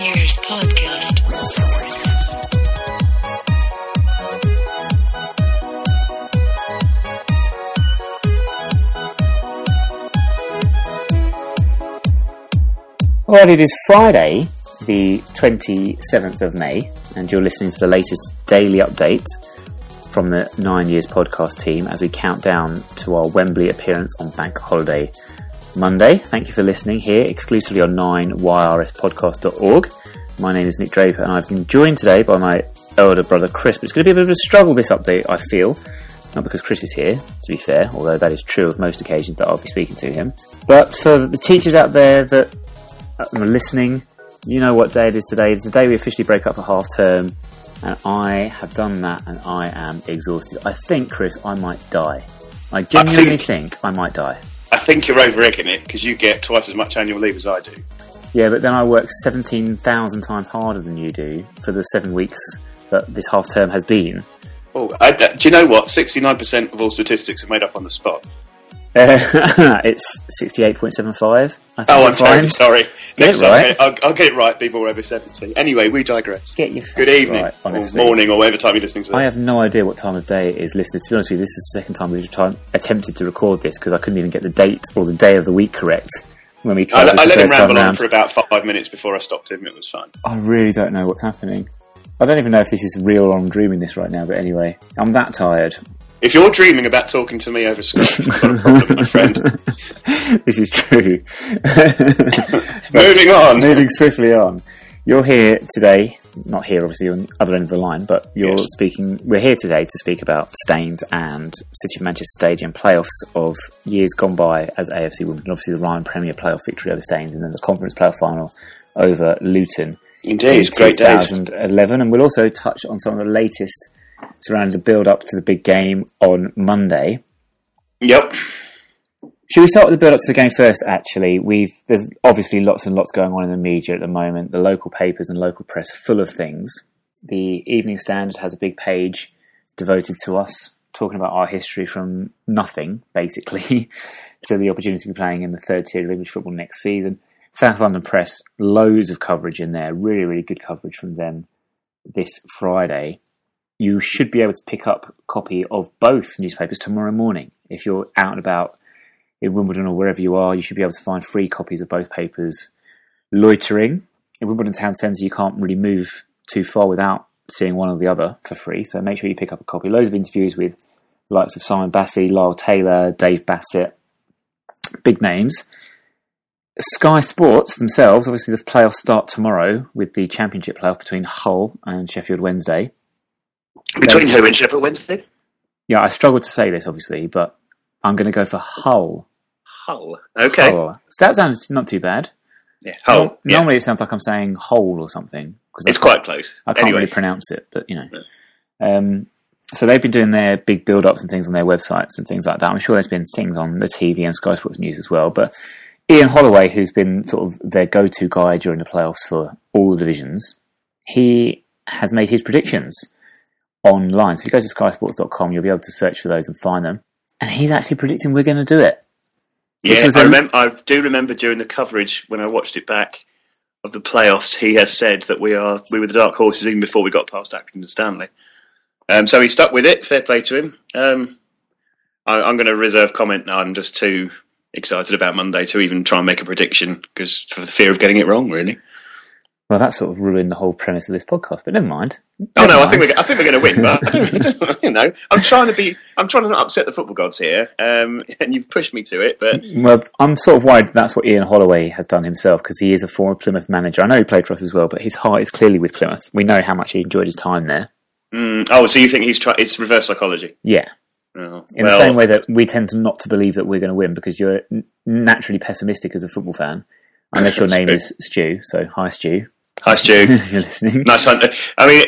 Years Podcast. Well, it is Friday, the 27th of May, and you're listening to the latest daily update from the 9 Years Podcast team as we count down to our Wembley appearance on Bank Holiday Monday. Thank you for listening here exclusively on 9yrspodcast.org. My name is Nick Draper and I've been joined today by my elder brother Chris, but it's going to be a bit of a struggle this update, I feel. Not because Chris is here, to be fair, although that is true of most occasions that I'll be speaking to him. But for the teachers out there that are listening, you know what day it is today. It's the day we officially break up for half term, and I have done that and I am exhausted. I think, Chris, I might die. I genuinely think I might die. I think you're over-egging it because you get twice as much annual leave as I do. Yeah, but then I work 17,000 times harder than you do for the 7 weeks that this half term has been. Oh, do you know what? 69% of all statistics are made up on the spot. It's 68.75. I'm terribly sorry. Next time right. I'll get it right, people over 70. Anyway, we digress. Get your Good evening, right, or morning, or whatever time you're listening to this. I have no idea what time of day it is, listeners. To be honest with you, this is the second time we've attempted to record this because I couldn't even get the date or the day of the week correct when we tried. I let him ramble on for about 5 minutes before I stopped him. It was fun. I really don't know what's happening. I don't even know if this is real or I'm dreaming this right now, but anyway, I'm that tired. If you're dreaming about talking to me over Skype, you've got a problem, my friend. This is true. Moving on. Moving swiftly on. You're here today, not here obviously on the other end of the line, but you're speaking. We're here today to speak about Staines and City of Manchester Stadium playoffs of years gone by as AFC Women, and obviously the Ryan Premier playoff victory over Staines, and then the Conference playoff final over Luton. Indeed, great days. 2011, and we'll also touch on some of the latest surrounding the build-up to the big game on Monday. Yep. Should we start with the build-up to the game first, actually? There's obviously lots and lots going on in the media at the moment. The local papers and local press full of things. The Evening Standard has a big page devoted to us, talking about our history from nothing, basically, to the opportunity to be playing in the third tier of English football next season. South London Press, loads of coverage in there, really, really good coverage from them this Friday. You should be able to pick up a copy of both newspapers tomorrow morning. If you're out and about in Wimbledon or wherever you are, you should be able to find free copies of both papers. Loitering. In Wimbledon Town Centre, you can't really move too far without seeing one or the other for free, so make sure you pick up a copy. Loads of interviews with the likes of Simon Bassey, Lyle Taylor, Dave Bassett. Big names. Sky Sports themselves, obviously the playoffs start tomorrow with the Championship playoff between Hull and Sheffield Wednesday. Between who and Sheffield Wednesday? Yeah, I struggled to say this, obviously, but I'm going to go for Hull. Hull. Okay. Hull. So that sounds not too bad. Yeah, Hull. Normally it sounds like I'm saying Hole or something. It's quite close. I can't really pronounce it, but, you know. Yeah. So they've been doing their big build-ups and things on their websites and things like that. I'm sure there's been things on the TV and Sky Sports News as well, but Ian Holloway, who's been sort of their go-to guy during the playoffs for all the divisions, he has made his predictions online. So if you go to skysports.com, you'll be able to search for those and find them. And he's actually predicting we're going to do it. Yeah, I do remember during the coverage when I watched it back of the playoffs, he has said that we were the dark horses even before we got past Accrington and Stanley. So he stuck with it. Fair play to him. I'm going to reserve comment now. I'm just too excited about Monday to even try and make a prediction because for the fear of getting it wrong, really. Well, that sort of ruined the whole premise of this podcast, but never mind. I think we're going to win, but you know, I'm trying to not upset the football gods here, and you've pushed me to it. But well, I'm sort of worried that's what Ian Holloway has done himself because he is a former Plymouth manager. I know he played for us as well, but his heart is clearly with Plymouth. We know how much he enjoyed his time there. So you think it's reverse psychology? Yeah. In the same way that we tend to not to believe that we're going to win because you're naturally pessimistic as a football fan, unless your name is Stu. So hi, Stu. Hi, Stu. You're listening. Nice hunter. I mean,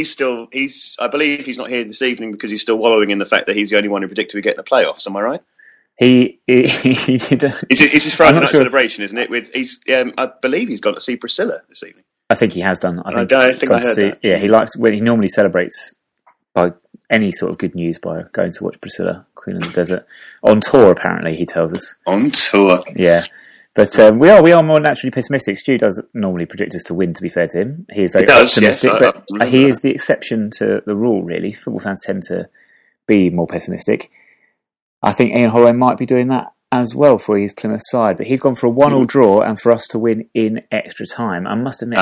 I believe he's not here this evening because he's still wallowing in the fact that he's the only one who predicted we get in the playoffs. Am I right? He did. It's his Friday night celebration, isn't it? I believe he's gone to see Priscilla this evening. I think he has done. I think I heard that. Yeah, he normally celebrates by any sort of good news by going to watch Priscilla, Queen of the Desert, on tour. Apparently, he tells us on tour. Yeah. But we are more naturally pessimistic. Stu does normally predict us to win, to be fair to him. He is very optimistic, yes, but he is the exception to the rule, really. Football fans tend to be more pessimistic. I think Ian Holloway might be doing that as well for his Plymouth side, but he's gone for a 1-1 draw and for us to win in extra time. I must admit,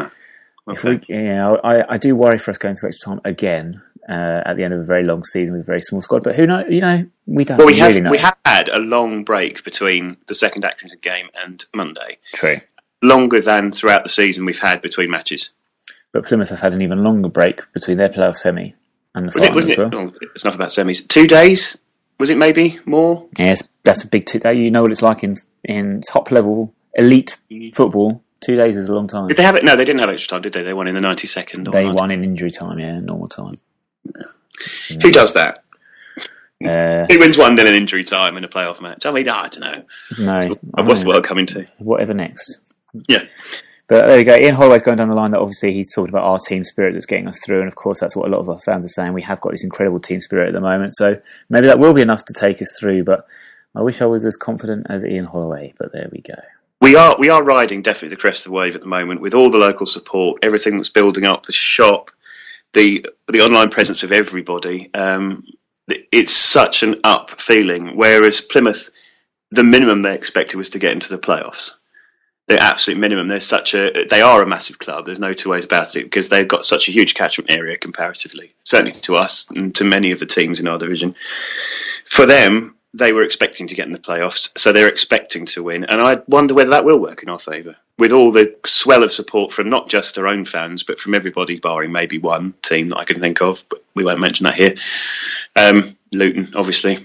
I do worry for us going to extra time again at the end of a very long season with a very small squad. But who knows? We don't really know. We had a long break between the second Accrington game and Monday. True. Longer than throughout the season we've had between matches. But Plymouth have had an even longer break between their playoff semi and the final as well. Oh, it's enough about semis. 2 days? Was it maybe more? Yes, that's a big 2 day. You know what it's like in top level elite football. 2 days is a long time. Did they have it? No, they didn't have extra time, did they? They won in the 92nd. They won in injury time, normal time. Yeah. Who does that? Who wins 1-0 in injury time in a playoff match? I mean, I don't know. No. What's the world coming to? Whatever next. Yeah. But there you go. Ian Holloway's going down the line that obviously he's talked about our team spirit that's getting us through, and of course that's what a lot of our fans are saying. We have got this incredible team spirit at the moment, so maybe that will be enough to take us through, but I wish I was as confident as Ian Holloway, but there we go. We are riding definitely the crest of the wave at the moment with all the local support, everything that's building up, the shop, the online presence of everybody. It's such an up feeling, whereas Plymouth, the minimum they expected was to get into the playoffs. The absolute minimum. They are a massive club. There's no two ways about it because they've got such a huge catchment area comparatively, certainly to us and to many of the teams in our division. For them, they were expecting to get in the playoffs, so they're expecting to win. And I wonder whether that will work in our favour with all the swell of support from not just our own fans, but from everybody, barring maybe one team that I can think of, but we won't mention that here. Luton, obviously.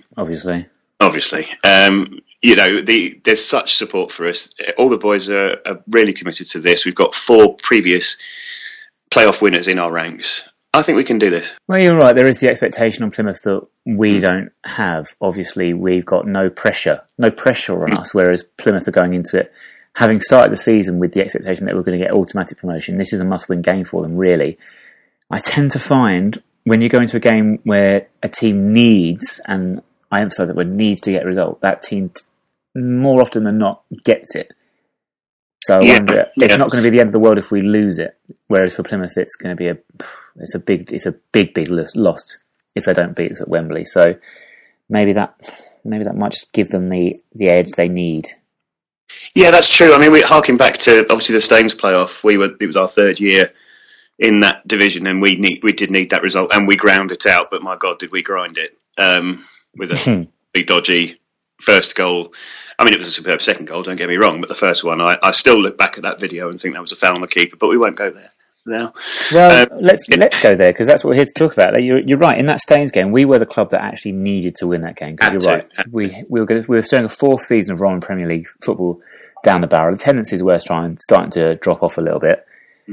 There's such support for us. All the boys are really committed to this. We've got 4 previous playoff winners in our ranks. I think we can do this. Well, you're right. There is the expectation on Plymouth that we don't have. Obviously, we've got no pressure on us, whereas Plymouth are going into it having started the season with the expectation that we're going to get automatic promotion. This is a must-win game for them, really. I tend to find when you go into a game where a team needs, and I emphasise that word needs to get a result, that team more often than not gets it. So I wonder, it's not going to be the end of the world if we lose it. Whereas for Plymouth, it's going to be a big loss if they don't beat us at Wembley. So maybe that might just give them the edge they need. Yeah, that's true. I mean, we harking back to obviously the Staines playoff. It was our 3rd year in that division, and we did need that result, and we ground it out. But my God, did we grind it with a big dodgy first goal. I mean, it was a superb second goal, don't get me wrong, but the first one, I still look back at that video and think that was a foul on the keeper, but we won't go there now. Well, let's go there, because that's what we're here to talk about. You're right, in that Staines game, we were the club that actually needed to win that game, because you're right. We were starting a 4th season of Roman Premier League football down the barrel. The tendencies were starting to drop off a little bit.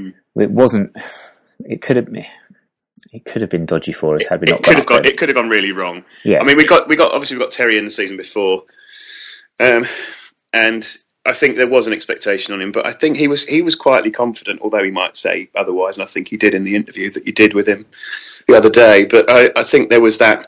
It could have been dodgy for us had we not. It could have gone really wrong. Yeah. I mean, we got Terry in the season before, and I think there was an expectation on him, but I think he was quietly confident, although he might say otherwise, and I think he did in the interview that you did with him the other day. But I think there was that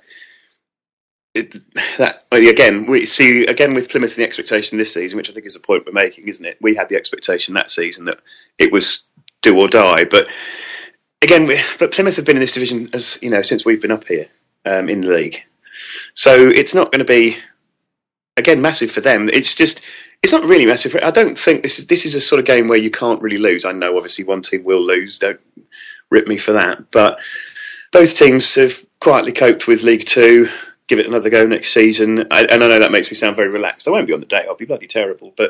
again with Plymouth, the expectation this season, which I think is the point we're making, isn't it? We had the expectation that season that it was do or die, but Plymouth have been in this division as since we've been up here in the league, so it's not going to be massive for them. It's not really massive. I don't think this is a sort of game where you can't really lose. I know obviously one team will lose. Don't rip me for that, but both teams have quietly coped with League Two. Give it another go next season. And I know that makes me sound very relaxed. I won't be on the day. I'll be bloody terrible. But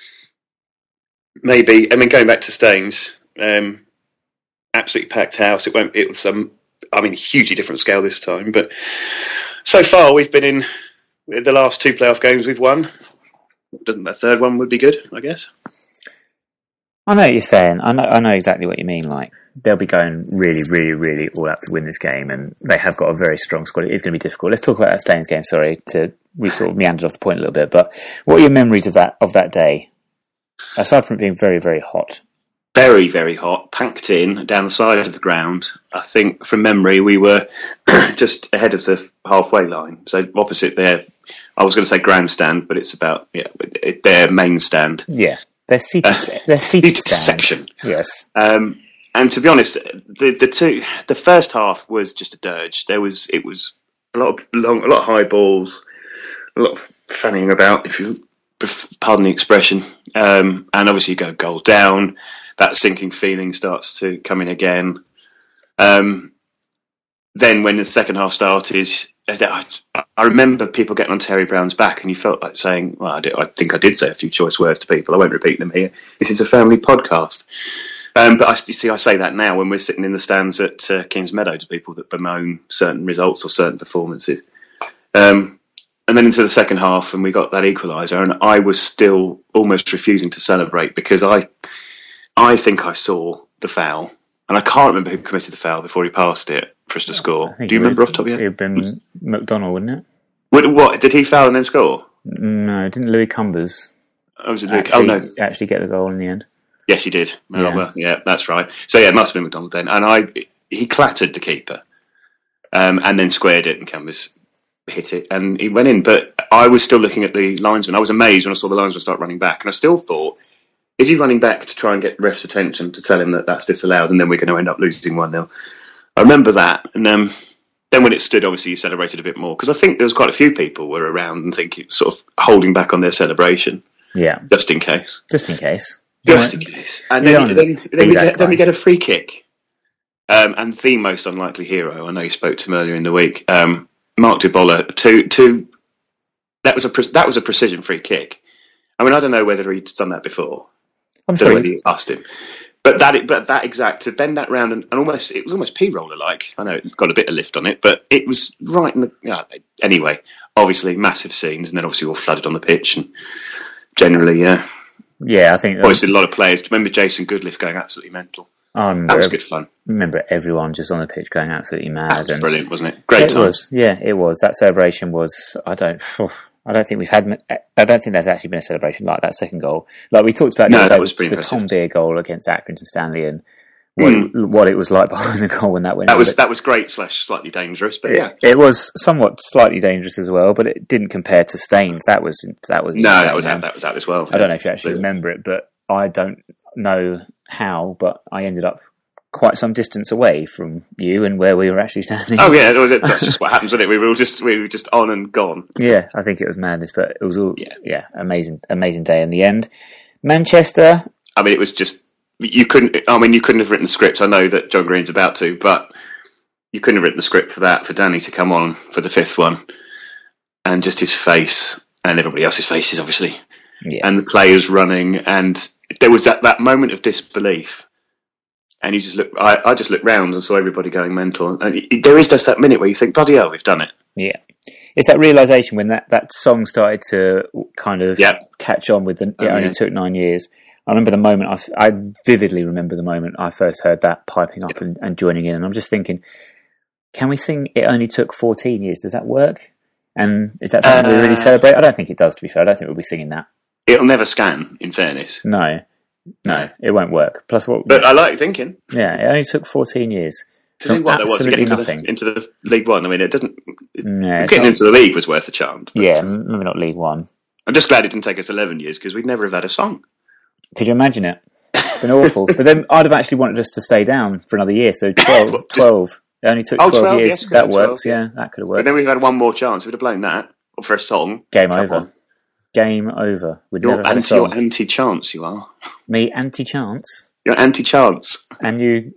maybe, going back to Staines, absolutely packed house. It was hugely different scale this time. But so far, we've been in the last 2 playoff games. We've won. A third one would be good, I guess. I know what you're saying. I know exactly what you mean. Like, they'll be going really, really, really all out to win this game, and they have got a very strong squad. It is going to be difficult. Let's talk about that Staines game. Sorry, we sort of meandered off the point a little bit, but what are your memories of that day? Aside from it being very, very hot. Very, very hot, packed in down the side of the ground. I think, from memory, we were just ahead of the halfway line, so opposite their I was going to say grandstand, but it's about their main stand. Yeah, they're seated. They're seated section. Yes. And to be honest, the first half was just a dirge. It was a lot of high balls, a lot of fanning about, if you pardon the expression. And obviously, you go goal down. That sinking feeling starts to come in again. Then when the second half started, I remember people getting on Terry Brown's back, and you felt like saying, well, I think I did say a few choice words to people. I won't repeat them here. This is a family podcast. But I say that now when we're sitting in the stands at Kings Meadow to people that bemoan certain results or certain performances. And then into the second half, and we got that equaliser, and I was still almost refusing to celebrate because I think I saw the foul, and I can't remember who committed the foul before he passed it for us to score. Do you remember off the top of your head? It would have been McDonnell, wouldn't it? What did he foul and then score? No, didn't Louis Cumbers actually get the goal in the end? Yes, he did. Yeah, that's right. So yeah, it must have been McDonnell then. And he clattered the keeper, and then squared it, and Cumbers hit it, and he went in. But I was still looking at the linesman. I was amazed when I saw the linesman start running back, and I still thought, is he running back to try and get ref's attention to tell him that that's disallowed, and then we're going to end up losing 1-0? I remember that, and then when it stood, obviously you celebrated a bit more, because I think there was quite a few people were around and thinking, sort of holding back on their celebration. Yeah, just in case. And then we get a free kick, and the most unlikely hero. I know you spoke to him earlier in the week, Mark Debola. That was a precision free kick. I mean, I don't know whether he'd done that before. I'm sure you asked him. But that exact, to bend that round and almost, it was almost P-roller like. I know it's got a bit of lift on it, but it was right in the. Anyway, obviously massive scenes, and then obviously all flooded on the pitch, and generally, yeah, I think obviously a lot of players. Do you remember Jason Goodliff going absolutely mental? That was good fun. I remember everyone just on the pitch going absolutely mad. That was brilliant, wasn't it? Great times. It was. That celebration was. I don't think there's actually been a celebration like that second goal. Like we talked about that was pretty the impressive. Tom Beer goal against Accrington Stanley, and what it was like behind the goal when that went. That was great / slightly dangerous, but it was somewhat slightly dangerous as well. But it didn't compare to Staines. That was that was out as well. I don't know if you actually remember it, but I don't know how. But I ended up quite some distance away from you and where we were actually standing. Oh yeah, that's just what happens, wasn't it? We were just on and gone. Yeah, I think it was madness, but it was all amazing day in the end. Manchester. I mean, it was just you couldn't have written the script. I know that John Green's about to, but you couldn't have written the script for Danny to come on for the fifth one, and just his face and everybody else's faces, obviously, and the players running, and there was that moment of disbelief. And you just look. I just looked round and saw everybody going mental. And there is just that minute where you think, "Bloody hell, we've done it!" Yeah, it's that realization when that song started to kind of catch on with it only took 9 years. I remember the moment. I vividly remember the moment I first heard that piping up and joining in. And I'm just thinking, can we sing "It Only Took 14 Years"? Does that work? And is that something we really celebrate? I don't think it does. To be fair, I don't think we'll be singing that. It'll never scan. In fairness, No, it won't work. Plus, but I like thinking. Yeah, it only took 14 years. To think what there was to get into the League One. I mean, it doesn't. Getting into the league was worth a chant. Yeah, maybe not League One. I'm just glad it didn't take us 11 years because we'd never have had a song. Could you imagine it? It's been awful. But then I'd have actually wanted us to stay down for another year. So 12. It only took 12 years. Yes, that works. 12, yeah, that could have worked. But then we've had one more chance. We'd have blown that for a song. Game over. Game over. You're anti-chance, you are. Me, anti-chance? You're anti-chance. And you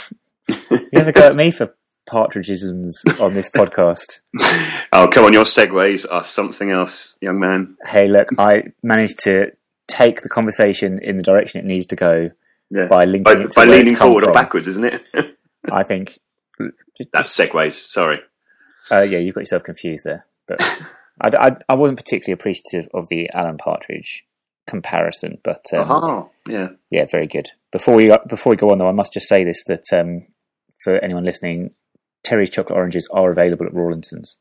never go at me for partridgeisms on this podcast. Oh, come on, your segues are something else, young man. Hey, look, I managed to take the conversation in the direction it needs to go by linking it to by leaning forward or backwards, isn't it? I think. That's segues, sorry. Yeah, you've got yourself confused there. But I wasn't particularly appreciative of the Alan Partridge comparison, but yeah, very good. Before we go on, though, I must just say this: that for anyone listening, Terry's chocolate oranges are available at Rawlinson's.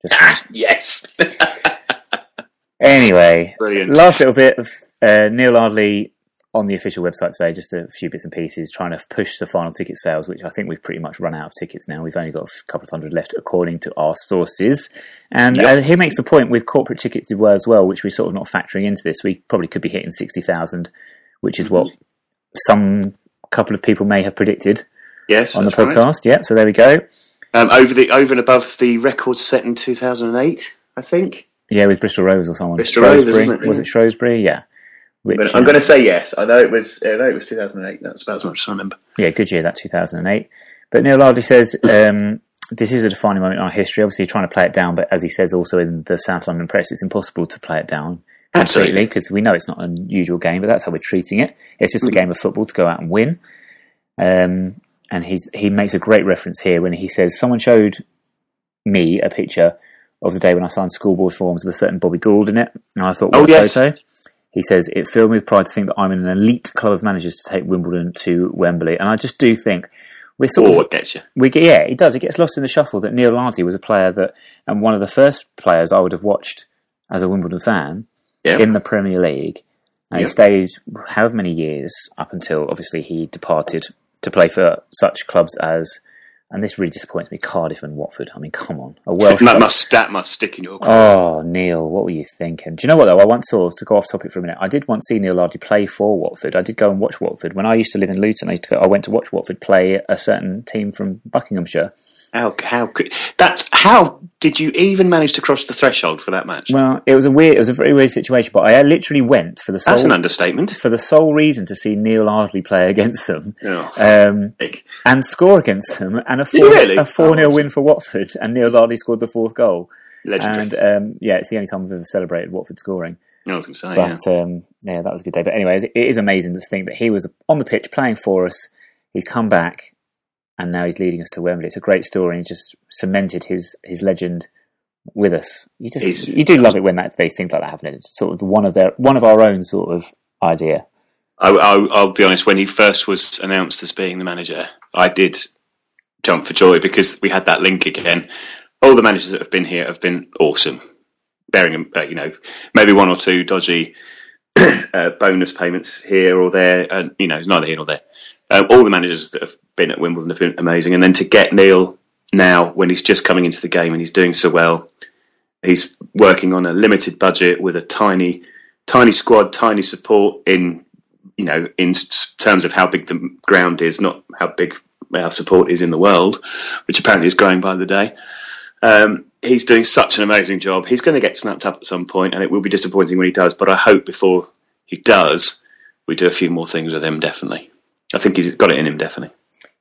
Yes. Anyway, brilliant. Last little bit of Neil Ardley on the official website today, just a few bits and pieces, trying to push the final ticket sales, which I think we've pretty much run out of tickets now. We've only got a couple of hundred left, according to our sources. And he makes the point with corporate tickets as well, which we're sort of not factoring into this. We probably could be hitting 60,000, which is what some couple of people may have predicted. Yes, on the podcast. Right. Yeah, so there we go. Over and above the record set in 2008, I think. Yeah, with Bristol Rovers or someone. Bristol Rovers, wasn't it? Was it Shrewsbury? Yeah. Which, I'm going to say yes. I know it was 2008. That's about as much as I remember. Yeah, good year, that 2008. But Neil Lardley says this is a defining moment in our history. Obviously, trying to play it down, but as he says also in the South London Press, it's impossible to play it down completely because we know it's not an unusual game, but that's how we're treating it. It's just a game of football to go out and win. And he makes a great reference here when he says, someone showed me a picture of the day when I signed schoolboy forms with a certain Bobby Gould in it. And I thought, what a photo. He says, it filled me with pride to think that I'm in an elite club of managers to take Wimbledon to Wembley. And I just do think we're sort of... it gets you. Yeah, it does. It gets lost in the shuffle that Neil Lardley was a player that, and one of the first players I would have watched as a Wimbledon fan in the Premier League. And he stayed however many years up until, obviously, he departed to play for such clubs as... And this really disappoints me, Cardiff and Watford. I mean, come on. A Welsh that must stick in your career. Oh, Neil, what were you thinking? Do you know what, though? I once saw, to go off topic for a minute, I did once see Neil Lardley play for Watford. I did go and watch Watford. When I used to live in Luton, I went to watch Watford play a certain team from Buckinghamshire. How did you even manage to cross the threshold for that match? Well, it was a very weird situation, but I literally went for the sole... That's an understatement. For the sole reason to see Neil Lardley play against them. And score against them, and a 4-0 win for Watford, and Neil Lardley scored the fourth goal. Legendary. And it's the only time I've ever celebrated Watford scoring. I was going to say, that was a good day. But anyways, it is amazing to think that he was on the pitch playing for us, he's come back, and now he's leading us to Wembley. It's a great story, and he just cemented his legend with us. You do love it when these things like that happen. It's sort of one of our own sort of idea. I'll be honest, when he first was announced as being the manager, I did jump for joy because we had that link again. All the managers that have been here have been awesome, bearing maybe one or two dodgy bonus payments here or there, and it's neither here nor there. All the managers that have been at Wimbledon have been amazing, and then to get Neil now when he's just coming into the game and he's doing so well, he's working on a limited budget with a tiny squad, tiny support in terms of how big the ground is, not how big our support is in the world, which apparently is growing by the day. He's doing such an amazing job. He's going to get snapped up at some point, and it will be disappointing when he does, but I hope before he does, we do a few more things with him, definitely. I think he's got it in him, definitely.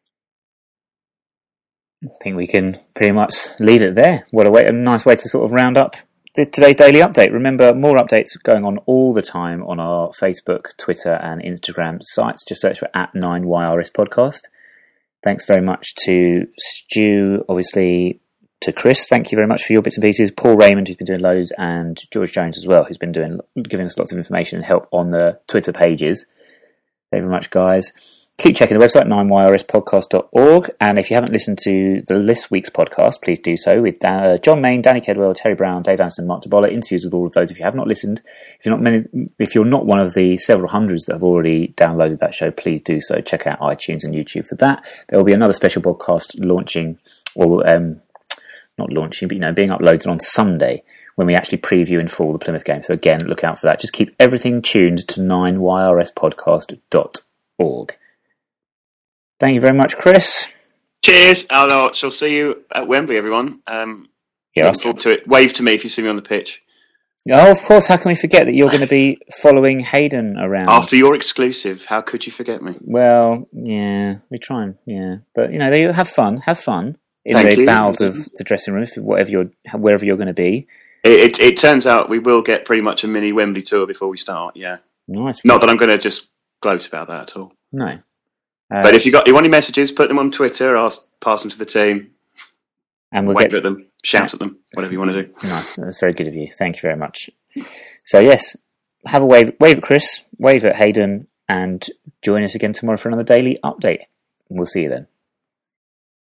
I think we can pretty much leave it there. What a nice way to sort of round up today's daily update. Remember, more updates going on all the time on our Facebook, Twitter and Instagram sites. Just search for @9YRS Podcast. Thanks very much to Stu, obviously to Chris. Thank you very much for your bits and pieces. Paul Raymond, who's been doing loads, and George Jones as well, who's been giving us lots of information and help on the Twitter pages. Thank you very much, guys. Keep checking the website, 9yrspodcast.org. And if you haven't listened to this week's podcast, please do so with John Main, Danny Kedwell, Terry Brown, Dave Anston, Mark Tabola. Interviews with all of those. If you have not listened, if you're not one of the several hundreds that have already downloaded that show, please do so. Check out iTunes and YouTube for that. There will be another special podcast launching, or not launching, but being uploaded on Sunday, when we actually preview in full the Plymouth game. So again, look out for that. Just keep everything tuned to 9yrspodcast.org. Thank you very much, Chris. Cheers. Shall see you at Wembley, everyone. Looking forward to it. Wave to me if you see me on the pitch. Oh, of course. How can we forget that you're going to be following Hayden around? After your exclusive, how could you forget me? Well, yeah, we try and, But, they have fun in the bowels of the dressing room, wherever you're going to be. It turns out we will get pretty much a mini Wembley tour before we start, yeah. Nice. Not that I'm going to just gloat about that at all. No. But if you want any messages, put them on Twitter, I'll pass them to the team. And we'll wave at them, shout at them, whatever you want to do. Nice, that's very good of you. Thank you very much. So yes, have a wave at Chris, wave at Hayden, and join us again tomorrow for another daily update. We'll see you then.